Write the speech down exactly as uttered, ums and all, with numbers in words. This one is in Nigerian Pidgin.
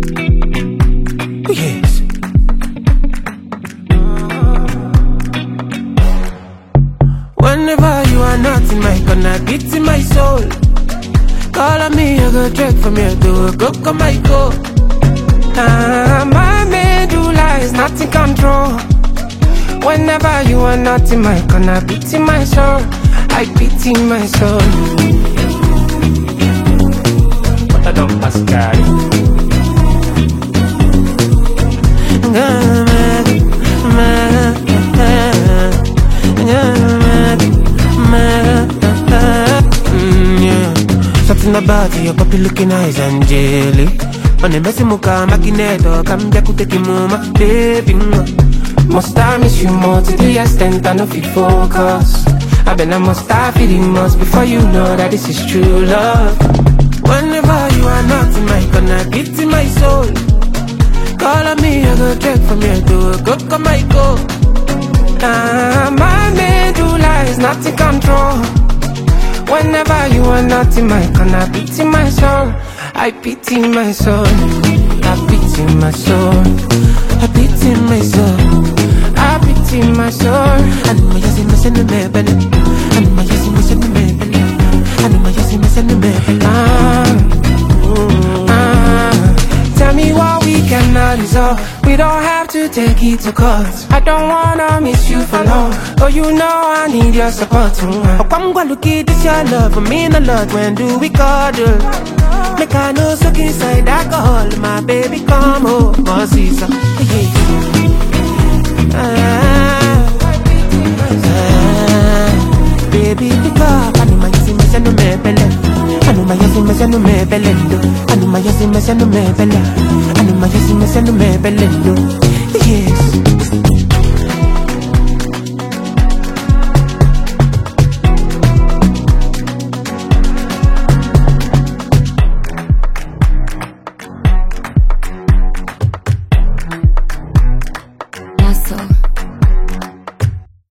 Oh yes. Whenever you are not in my corner, beat in my soul. Call on me, I go trek from here to go come my go. Ah, my medulla is not in control. Whenever you are not in my corner, beat in my soul. I beat in my soul. What I don't Pascal. Something about your puppy looking eyes angelic. On the messy muka magneto, come back to take you mama, baby. Must I miss you more to the extent I know fit focus. I been I must start feeling most before you know that this is true love. Whenever you are not in my corner, beat in my soul. Call on me, I go trek from here to go come my go. Ah, my medulla is not in control. Whenever you are not in my corner, beat in my soul. I pity my soul. I pity my soul. I pity my soul. I pity my soul. I know my yes, I'm sending me belly. I know my yes, I'm sending me belly. I know my yes, I'm sending me belly. Ah, ah. Tell me what we cannot resolve. We don't have to take it to court. I don't wanna miss you for long. Oh, you know I need your support. Oh, come go look at this your love for me a lot. When do we cuddle? Make I know so inside alcohol. My baby come home, boss is up. Ah, ah, baby pick up. I know my yes, I'm sending me belly. I know my yes, I'm sending me belly. I know my yes, I'm sending me belly. I know my yes, I'm sending me belly. Yes.